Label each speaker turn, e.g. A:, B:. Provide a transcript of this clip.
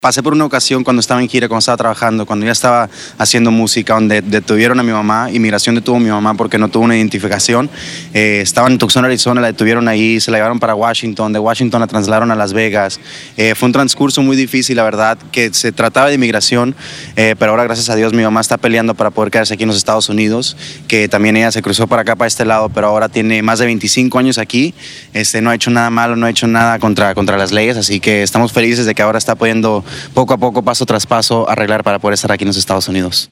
A: Pasé por una ocasión cuando estaba en gira, cuando estaba trabajando, cuando ya estaba haciendo música, donde detuvieron a mi mamá. Inmigración detuvo a mi mamá porque no tuvo una identificación. Estaba en Tucson, Arizona, la detuvieron ahí, se la llevaron para Washington, de Washington la trasladaron a Las Vegas. Fue un transcurso muy difícil, la verdad, que se trataba de inmigración, pero ahora, gracias a Dios, mi mamá está peleando para poder quedarse aquí en los Estados Unidos, que también ella se cruzó para acá, para este lado, pero ahora tiene más de 25 años aquí. No ha hecho nada malo, no ha hecho nada contra las leyes, así que estamos felices de que ahora está pudiendo poco a poco, paso tras paso, arreglar para poder estar aquí en los Estados Unidos.